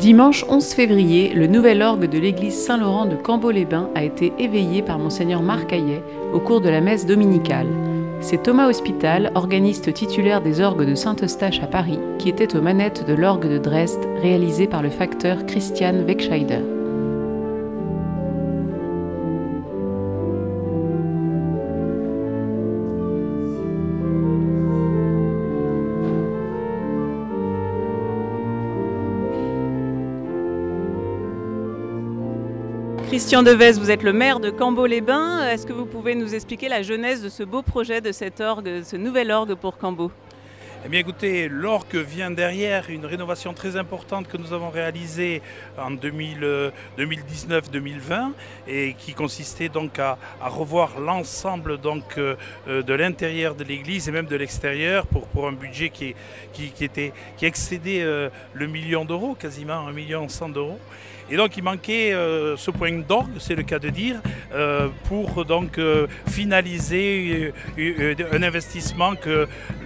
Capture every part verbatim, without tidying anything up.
Dimanche onze février, le nouvel orgue de l'église Saint-Laurent de Cambo-les-Bains a été éveillé par Monseigneur Marc Hayet au cours de la messe dominicale. C'est Thomas Hospital, organiste titulaire des orgues de Saint-Eustache à Paris, qui était aux manettes de l'orgue de Dresde, réalisé par le facteur Christian Wegscheider. Christian Devez, vous êtes le maire de Cambo-les-Bains. Est-ce que vous pouvez nous expliquer la genèse de ce beau projet, de cet orgue, de ce nouvel orgue pour Cambo? Eh bien écoutez, l'orgue vient derrière une rénovation très importante que nous avons réalisée en deux mille dix-neuf deux mille vingt et qui consistait donc à, à revoir l'ensemble donc euh, de l'intérieur de l'église et même de l'extérieur pour, pour un budget qui, qui, qui, était, qui excédait euh, le million d'euros, quasiment un million cent d'euros. Et donc il manquait euh, ce point d'orgue, c'est le cas de dire, euh, pour donc euh, finaliser euh, un investissement que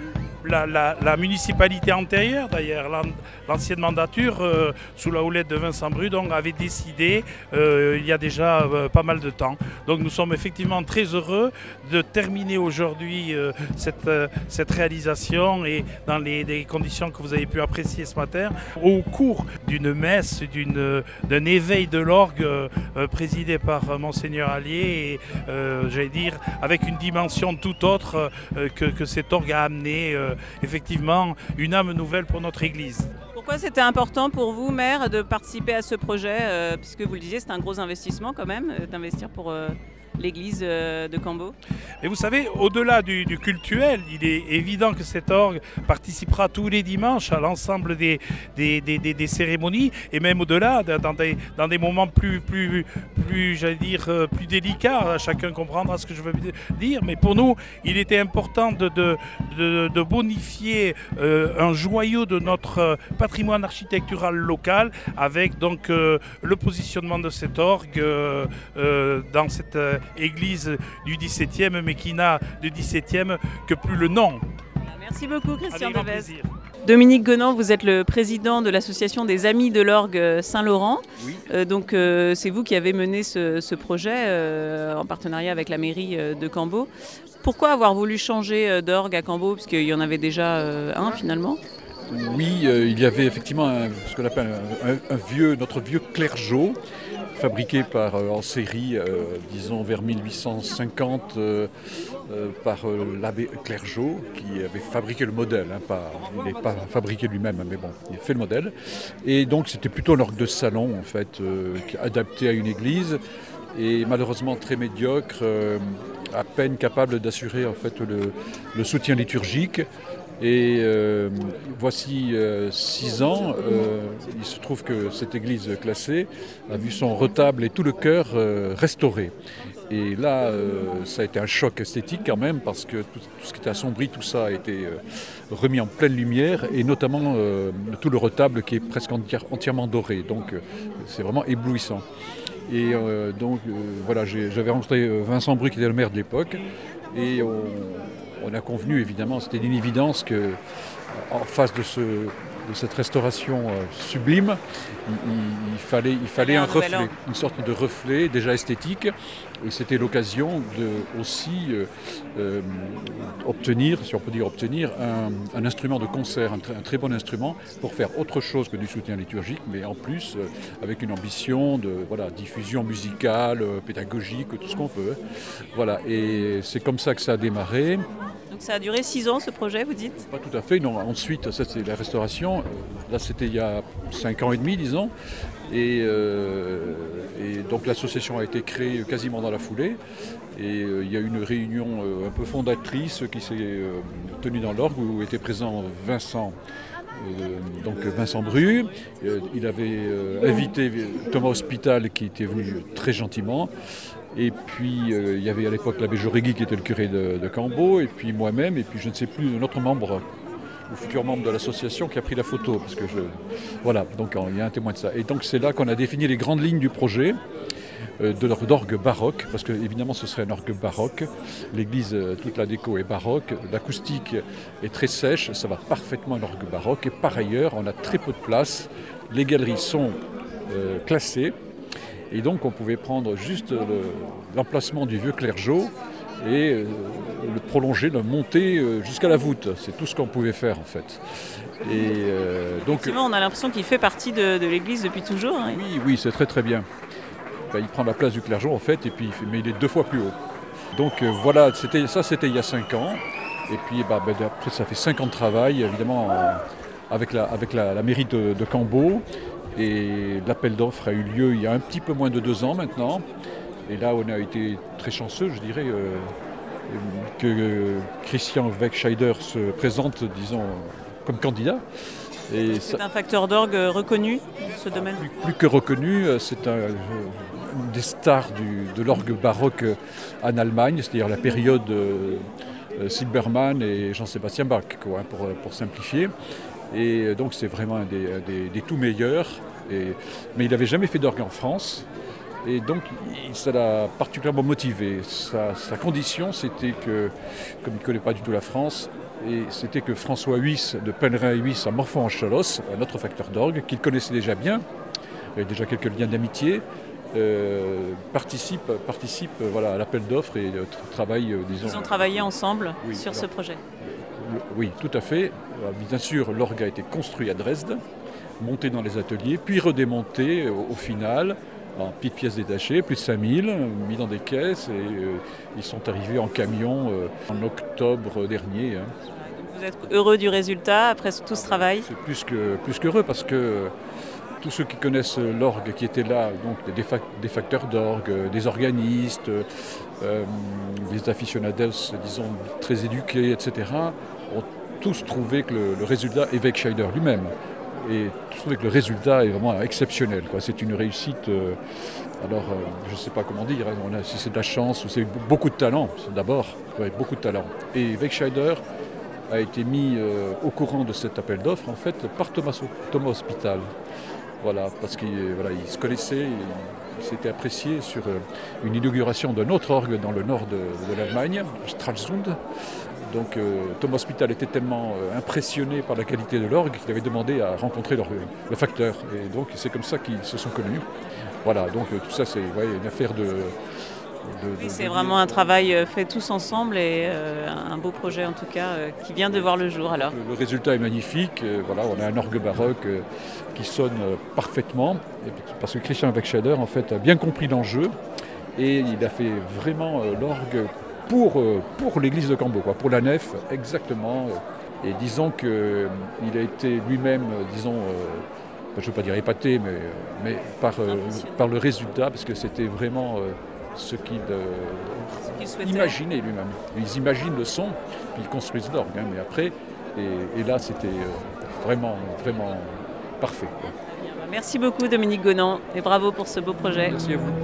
La, la, la municipalité antérieure, d'ailleurs, l'ancienne mandature, euh, sous la houlette de Vincent Bru, donc, avait décidé euh, il y a déjà euh, pas mal de temps. Donc nous sommes effectivement très heureux de terminer aujourd'hui euh, cette, euh, cette réalisation et dans les, les conditions que vous avez pu apprécier ce matin, au cours d'une messe, d'un éveil de l'orgue euh, présidé par euh, Monseigneur Allier et, euh, j'allais dire, avec une dimension tout autre euh, que, que cet orgue a amené euh, effectivement une âme nouvelle pour notre Église. Pourquoi c'était important pour vous, maire, de participer à ce projet, euh, puisque vous le disiez, c'est un gros investissement quand même, euh, d'investir pour euh, l'église euh, de Cambo? Et vous savez, au-delà du, du cultuel, il est évident que cet orgue participera tous les dimanches à l'ensemble des, des, des, des, des cérémonies et même au-delà, dans des, dans des moments plus, plus, plus j'allais dire, plus délicats. Chacun comprendra ce que je veux dire, mais pour nous, il était important de, de, de, de bonifier euh, un joyau de notre patrimoine architectural local avec donc euh, le positionnement de cet orgue euh, euh, dans cette euh, église du dix-septième, mais qui n'a de dix-septième que plus le nom. Merci beaucoup, Christian Devez. Plaisir. Dominique Guenant, vous êtes le président de l'association des Amis de l'Orgue Saint-Laurent. Oui. Euh, donc euh, c'est vous qui avez mené ce, ce projet euh, en partenariat avec la mairie de Cambo. Pourquoi avoir voulu changer d'orgue à Cambo, puisqu'il y en avait déjà euh, un finalement? Oui, euh, il y avait effectivement un, ce qu'on appelle un, un, un vieux, notre vieux clergeau, fabriqué par, euh, en série, euh, disons vers mille huit cent cinquante, euh, euh, par euh, l'abbé Clergeau, qui avait fabriqué le modèle. Hein, pas, il n'est pas fabriqué lui-même, mais bon, il a fait le modèle. Et donc c'était plutôt un orgue de salon, en fait, euh, adapté à une église, et malheureusement très médiocre, euh, à peine capable d'assurer en fait le, le soutien liturgique. Et euh, voici euh, six ans, euh, il se trouve que cette église classée a vu son retable et tout le chœur euh, restauré. Et là, euh, ça a été un choc esthétique quand même, parce que tout, tout ce qui était assombri, tout ça a été euh, remis en pleine lumière, et notamment euh, tout le retable qui est presque entière, entièrement doré. Donc euh, c'est vraiment éblouissant. Et euh, donc euh, voilà, j'avais rencontré Vincent Bru qui était le maire de l'époque, et on, on a convenu évidemment, c'était une évidence que en face de, ce, de cette restauration euh, sublime, il, il fallait, il fallait un reflet, une sorte de reflet déjà esthétique, et c'était l'occasion de aussi euh, euh, obtenir, si on peut dire obtenir, un, un instrument de concert, un, un très bon instrument pour faire autre chose que du soutien liturgique, mais en plus euh, avec une ambition de voilà, diffusion musicale, euh, pédagogique, tout ce qu'on veut. Voilà, et c'est comme ça que ça a démarré. Donc ça a duré six ans ce projet, vous dites? Pas tout à fait, non. Ensuite, ça c'est la restauration. Là c'était il y a cinq ans et demi, disons. Et, euh, et donc l'association a été créée quasiment dans la foulée. Et euh, il y a eu une réunion euh, un peu fondatrice qui s'est euh, tenue dans l'orgue où était présent Vincent. Euh, donc Vincent Bru, euh, il avait euh, invité Thomas Hospital qui était venu très gentiment. Et puis euh, il y avait à l'époque l'abbé Joregui qui était le curé de, de Cambo, et puis moi-même, et puis je ne sais plus, un autre membre, ou futur membre de l'association qui a pris la photo, parce que je... Voilà, donc il y a un témoin de ça. Et donc c'est là qu'on a défini les grandes lignes du projet, euh, de d'orgue baroque, parce que évidemment ce serait un orgue baroque. L'église, euh, toute la déco est baroque, l'acoustique est très sèche, ça va parfaitement à l'orgue baroque, et par ailleurs on a très peu de place les galeries sont euh, classées. Et donc on pouvait prendre juste le, l'emplacement du vieux clergeau et euh, le prolonger, le monter euh, jusqu'à la voûte. C'est tout ce qu'on pouvait faire en fait. Et euh, donc, effectivement, on a l'impression qu'il fait partie de, de l'église depuis toujours. Hein. Oui, oui, c'est très très bien. Ben, il prend la place du clergeau en fait, et puis, mais il est deux fois plus haut. Donc euh, voilà, c'était, ça c'était il y a cinq ans. Et puis bah, ben, après ça fait cinq ans de travail, évidemment, euh, avec, la, avec la, la mairie de, de Cambo. Et l'appel d'offres a eu lieu il y a un petit peu moins de deux ans maintenant. Et là, on a été très chanceux, je dirais, euh, que euh, Christian Wegscheider se présente, disons, comme candidat. Et c'est ça, un facteur d'orgue reconnu dans ce domaine. Plus, plus que reconnu, c'est un, une des stars du, de l'orgue baroque en Allemagne, c'est-à-dire la période euh, Silbermann et Jean-Sébastien Bach, quoi, pour, pour simplifier. Et donc c'est vraiment un des, des, des tout meilleurs. Et, mais il n'avait jamais fait d'orgue en France. Et donc ça l'a particulièrement motivé. Sa, sa condition, c'était que, comme il ne connaît pas du tout la France, et c'était que François Huys de Pellerin et Huys à Morphon-en-Chalosse, un autre facteur d'orgue, qu'il connaissait déjà bien, il avait déjà quelques liens d'amitié, euh, participe, participe voilà, à l'appel d'offres et euh, travaille, euh, disons... Ils ont travaillé ensemble oui, sur alors, ce projet. Le, oui, tout à fait. Bien sûr, l'orgue a été construit à Dresde, monté dans les ateliers, puis redémonté au, au final, en petites pièces détachées, plus de cinq mille, mis dans des caisses, et euh, ils sont arrivés en camion euh, en octobre dernier. Hein. Vous êtes heureux du résultat après tout ce travail ? C'est plus que, plus qu'heureux parce que tous ceux qui connaissent l'orgue qui étaient là, donc des, fac- des facteurs d'orgue, des organistes, euh, des aficionados, disons, très éduqués, et cetera, ont tous trouvé que le, le résultat, et Wegscheider lui-même, et trouvé que le résultat est vraiment exceptionnel, quoi. C'est une réussite, euh, alors euh, je ne sais pas comment dire, hein, on a, si c'est de la chance ou c'est beaucoup de talent, d'abord, ouais, beaucoup de talent. Et Wegscheider a été mis euh, au courant de cet appel d'offres en fait par Thomas, Thomas Hospital. Voilà, parce qu'il voilà, il se connaissait, il, il s'était apprécié sur euh, une inauguration d'un autre orgue dans le nord de, de l'Allemagne, Stralsund. Donc euh, Thomas Hospital était tellement euh, impressionné par la qualité de l'orgue qu'il avait demandé à rencontrer leur, le facteur. Et donc c'est comme ça qu'ils se sont connus. Voilà, donc euh, tout ça c'est ouais, une affaire de... De, de, oui, c'est de... vraiment un travail fait tous ensemble et euh, un beau projet en tout cas euh, qui vient de voir le jour alors. Le, le résultat est magnifique, euh, voilà, on a un orgue baroque euh, qui sonne euh, parfaitement et parce que Christian Wegscheider en fait a bien compris l'enjeu et il a fait vraiment euh, l'orgue pour, euh, pour l'église de Cambo, quoi, pour la nef exactement. Et disons qu'il euh, a été lui-même, euh, disons, euh, je ne veux pas dire épaté, mais, mais par, euh, par le résultat parce que c'était vraiment... Euh, ce qu'il euh, qu imaginait lui-même. Ils imaginent le son, puis ils construisent l'orgue. Hein, mais après, et, et là, c'était euh, vraiment, vraiment parfait. Quoi. Merci beaucoup Dominique Gonan et bravo pour ce beau projet. Merci à vous.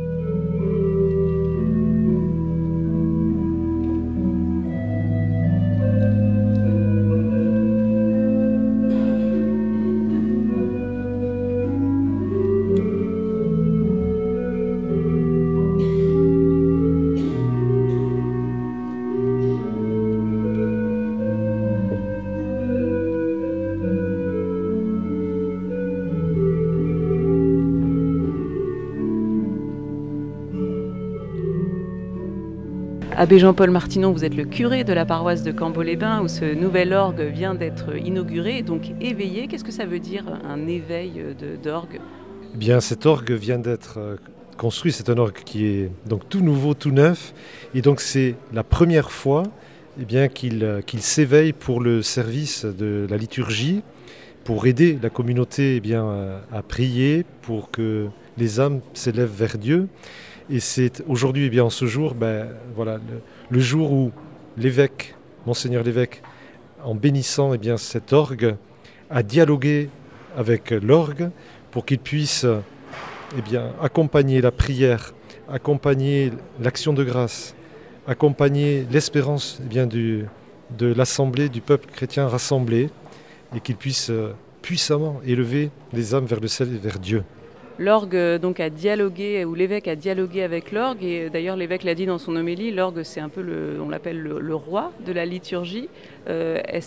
Abbé Jean-Paul Martinon, vous êtes le curé de la paroisse de Cambo-les-Bains où ce nouvel orgue vient d'être inauguré, donc éveillé. Qu'est-ce que ça veut dire un éveil de, d'orgue ? Eh bien, cet orgue vient d'être construit, c'est un orgue qui est donc tout nouveau, tout neuf, et donc c'est la première fois eh bien, qu'il, qu'il s'éveille pour le service de la liturgie, pour aider la communauté eh bien, à prier, pour que les âmes s'élèvent vers Dieu. Et c'est aujourd'hui, eh bien, en ce jour, ben, voilà, le, le jour où l'évêque, Monseigneur l'évêque, en bénissant eh bien, cet orgue, a dialogué avec l'orgue pour qu'il puisse eh bien, accompagner la prière, accompagner l'action de grâce, accompagner l'espérance eh bien, du, de l'assemblée, du peuple chrétien rassemblé, et qu'il puisse puissamment élever les âmes vers le ciel et vers Dieu. L'orgue donc a dialogué, ou l'évêque a dialogué avec l'orgue, et d'ailleurs l'évêque l'a dit dans son homélie, l'orgue c'est un peu, le, on l'appelle le, le roi de la liturgie. Euh, est-ce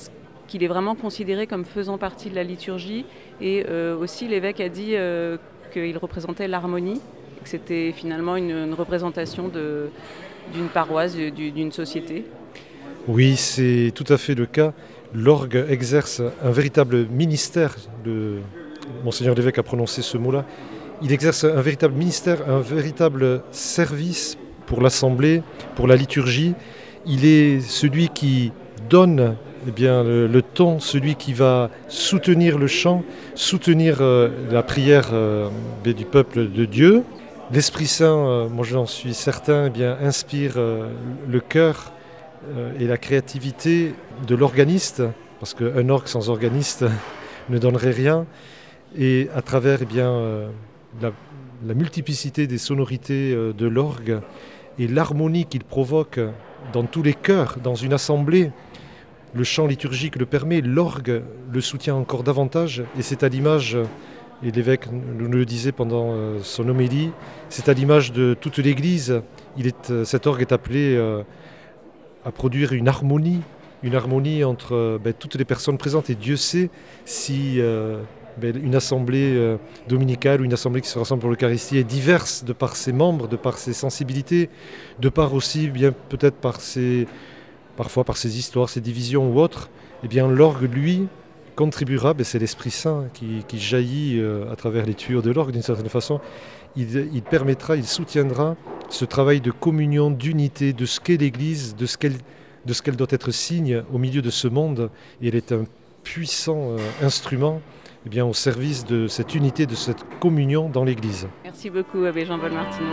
qu'il est vraiment considéré comme faisant partie de la liturgie. Et euh, aussi, l'évêque a dit euh, qu'il représentait l'harmonie, que c'était finalement une, une représentation de, d'une paroisse, d'une société. Oui, c'est tout à fait le cas. L'orgue exerce un véritable ministère. Le... Monseigneur l'évêque a prononcé ce mot-là. Il exerce un véritable ministère, un véritable service pour l'Assemblée, pour la liturgie. Il est celui qui donne eh bien, le, le ton, celui qui va soutenir le chant, soutenir euh, la prière euh, du peuple de Dieu. L'Esprit Saint, euh, moi j'en suis certain, eh bien, inspire euh, le cœur euh, et la créativité de l'organiste, parce qu'un orgue sans organiste ne donnerait rien. Et à travers eh bien, euh, la, la multiplicité des sonorités euh, de l'orgue et l'harmonie qu'il provoque dans tous les chœurs, dans une assemblée, le chant liturgique le permet, l'orgue le soutient encore davantage, et c'est à l'image, et l'évêque nous le disait pendant euh, son homélie, c'est à l'image de toute l'Église. Il est, euh, cet orgue est appelé euh, à produire une harmonie, une harmonie entre euh, ben, toutes les personnes présentes, et Dieu sait si euh, ben, une assemblée euh, dominicale ou une assemblée qui se rassemble pour l'Eucharistie est diverse de par ses membres, de par ses sensibilités, de par aussi bien peut-être par ses... parfois par ses histoires, ses divisions ou autres, eh bien l'orgue, lui, contribuera, ben c'est l'Esprit Saint qui, qui jaillit euh, à travers les tuyaux de l'orgue d'une certaine façon. Il, il permettra, il soutiendra ce travail de communion, d'unité, de ce qu'est l'Église, de ce qu'elle, de ce qu'elle doit être signe au milieu de ce monde. Et elle est un puissant euh, instrument eh bien, au service de cette unité, de cette communion dans l'Église. Merci beaucoup, Abbé Jean-Paul Martineau.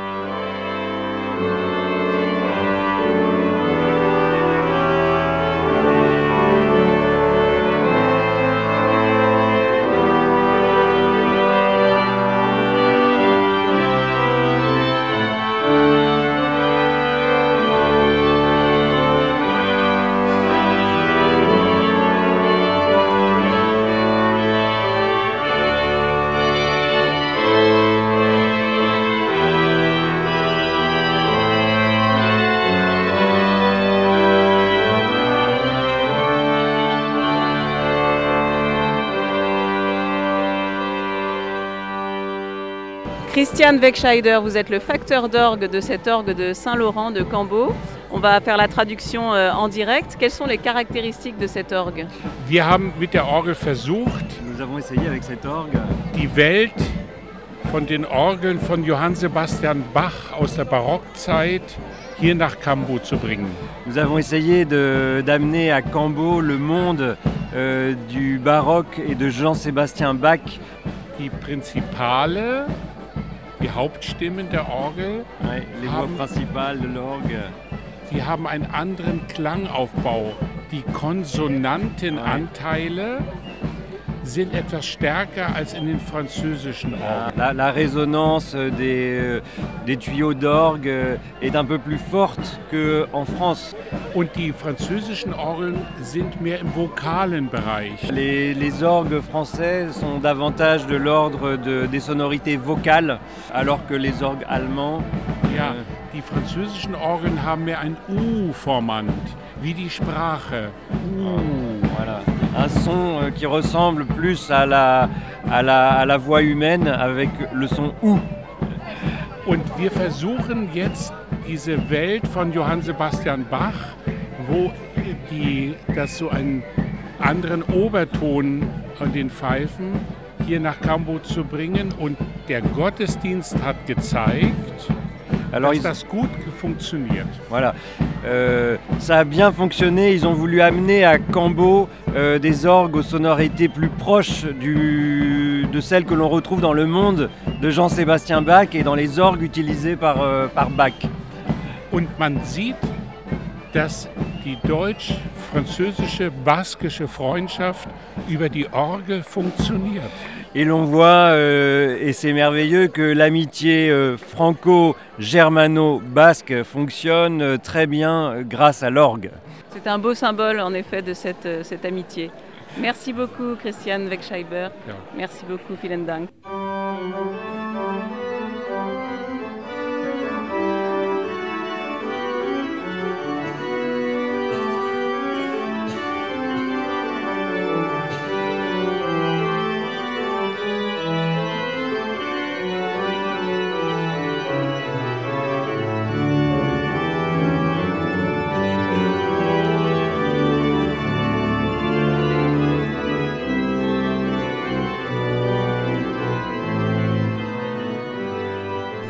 Christian Wegscheider, vous êtes le facteur d'orgue de cet orgue de Saint-Laurent de Cambo. On va faire la traduction en direct. Quelles sont les caractéristiques de cet orgue? Wir haben mit der Orgel versucht, Nous avons essayé avec cet orgue die Welt von den Orgeln von Johann Sebastian Bach aus der Barockzeit hier nach Cambo zu bringen. Nous avons essayé de, d'amener à Cambo le monde euh, du baroque et de Jean-Sébastien Bach. Die Prinzipale, die Hauptstimmen der Orgel, Ouais, les voix haben, principales de l'orgue. die haben einen anderen Klangaufbau. Die Konsonantenanteile sind etwas stärker als in den französischen Orgeln. La, la résonance des, euh, des tuyaux d'orgue est un peu plus forte qu'en France. Und die französischen Orgeln sind mehr im vokalen Bereich. Les, les orgues français sont davantage de l'ordre de, des sonorités vocales, alors que les orgues allemands... Ja, euh, die französischen Orgeln haben mehr ein U-Formant, wie die Sprache. U. Voilà. Un son euh, qui ressemble plus à la, à, la, à la voix humaine avec le son OU. Und wir versuchen jetzt diese Welt von Johann Sebastian Bach, wo die, das so einen anderen Oberton an den Pfeifen hier nach Cambo zu bringen. Und der Gottesdienst hat gezeigt, Alors, dass ils, das gut fonctionniert. voilà. Euh, ça a bien fonctionné. Ils ont voulu amener à Cambo euh, des orgues aux sonorités plus proches du, de celles que l'on retrouve dans le monde de Jean-Sébastien Bach et dans les orgues utilisés par, euh, par Bach. Und man sieht, dass die deutsch-französische, baskische Freundschaft über die Orgel funktioniert. Et l'on voit, euh, et c'est merveilleux, que l'amitié euh, franco-germano-basque fonctionne euh, très bien euh, grâce à l'orgue. C'est un beau symbole en effet de cette, euh, cette amitié. Merci beaucoup Christian Wegscheider. Ja. Merci beaucoup, vielen Dank.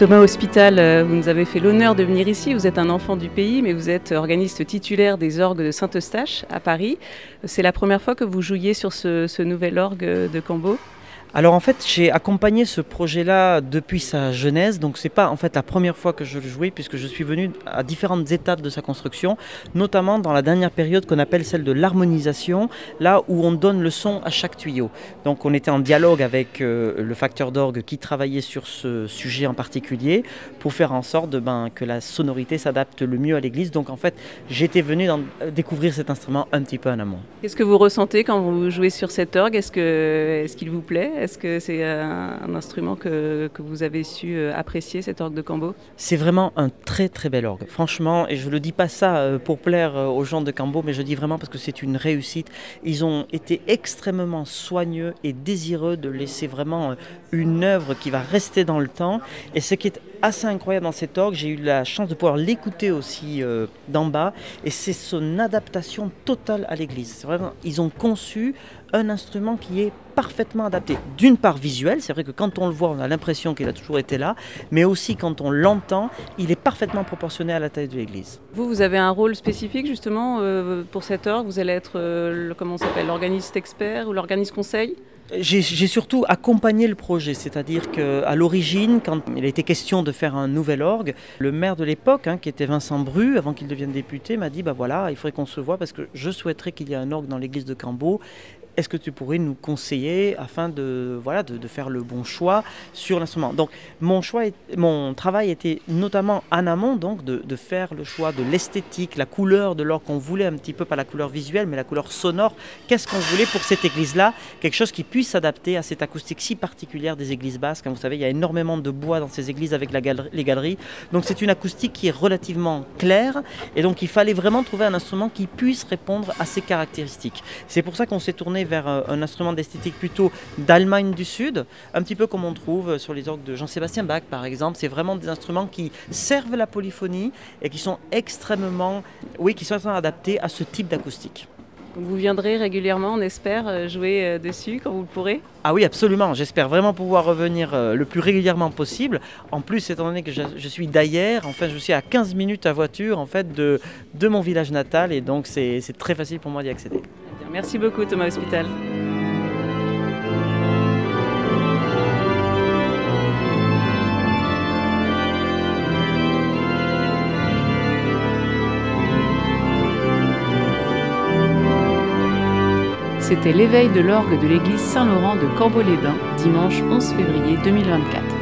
Thomas Hospital, vous nous avez fait l'honneur de venir ici. Vous êtes un enfant du pays, mais vous êtes organiste titulaire des orgues de Saint-Eustache à Paris. C'est la première fois que vous jouiez sur ce, ce nouvel orgue de Cambo? Alors en fait, j'ai accompagné ce projet-là depuis sa genèse, donc c'est pas en fait la première fois que je le jouais, puisque je suis venu à différentes étapes de sa construction, notamment dans la dernière période qu'on appelle celle de l'harmonisation, là où on donne le son à chaque tuyau. Donc on était en dialogue avec euh, le facteur d'orgue qui travaillait sur ce sujet en particulier, pour faire en sorte de, ben, que la sonorité s'adapte le mieux à l'église. Donc en fait, j'étais venu dans, découvrir cet instrument un petit peu en amont. Qu'est-ce que vous ressentez quand vous jouez sur cet orgue? Est-ce que, est-ce qu'il vous plaît? Est-ce que c'est un, un instrument que, que vous avez su apprécier, cet orgue de Cambo? C'est vraiment un très très bel orgue, franchement, et je ne le dis pas ça pour plaire aux gens de Cambo, mais je dis vraiment parce que c'est une réussite. Ils ont été extrêmement soigneux et désireux de laisser vraiment une œuvre qui va rester dans le temps, et ce qui est assez incroyable dans cet orgue, j'ai eu la chance de pouvoir l'écouter aussi euh, d'en bas, et c'est son adaptation totale à l'église. C'est vraiment, ils ont conçu un instrument qui est parfaitement adapté. D'une part visuel, c'est vrai que quand on le voit, on a l'impression qu'il a toujours été là, mais aussi quand on l'entend, il est parfaitement proportionné à la taille de l'église. Vous, vous avez un rôle spécifique justement euh, pour cet orgue? Vous allez être, euh, le, comment on s'appelle, l'organiste expert ou l'organiste conseil? J'ai, j'ai surtout accompagné le projet, c'est-à-dire qu'à l'origine, quand il a été question de faire un nouvel orgue, le maire de l'époque, hein, qui était Vincent Bru, avant qu'il devienne député, m'a dit bah voilà, il faudrait qu'on se voit parce que je souhaiterais qu'il y ait un orgue dans l'église de Cambo. Est-ce que tu pourrais nous conseiller afin de, voilà, de, de faire le bon choix sur l'instrument? Donc mon, choix est, mon travail était notamment en amont, donc de, de faire le choix de l'esthétique, la couleur de l'orgue qu'on voulait, un petit peu pas la couleur visuelle, mais la couleur sonore. Qu'est-ce qu'on voulait pour cette église-là? Quelque chose qui puisse s'adapter à cette acoustique si particulière des églises basques. Vous savez, il y a énormément de bois dans ces églises avec la galerie, les galeries. Donc c'est une acoustique qui est relativement claire, et donc il fallait vraiment trouver un instrument qui puisse répondre à ces caractéristiques. C'est pour ça qu'on s'est tourné vers un instrument d'esthétique plutôt d'Allemagne du Sud, un petit peu comme on trouve sur les orgues de Jean-Sébastien Bach par exemple. C'est vraiment des instruments qui servent la polyphonie et qui sont extrêmement, oui, qui sont extrêmement adaptés à ce type d'acoustique. Vous viendrez régulièrement, on espère, jouer dessus quand vous le pourrez? Ah oui, absolument. J'espère vraiment pouvoir revenir le plus régulièrement possible. En plus, étant donné que je, je suis d'Aillères, enfin, je suis à quinze minutes à voiture en fait, de, de mon village natal, et donc c'est, c'est très facile pour moi d'y accéder. Merci beaucoup Thomas Hospital. C'était l'éveil de l'orgue de l'église Saint-Laurent de Cambo-les-Bains, dimanche onze février deux mille vingt-quatre.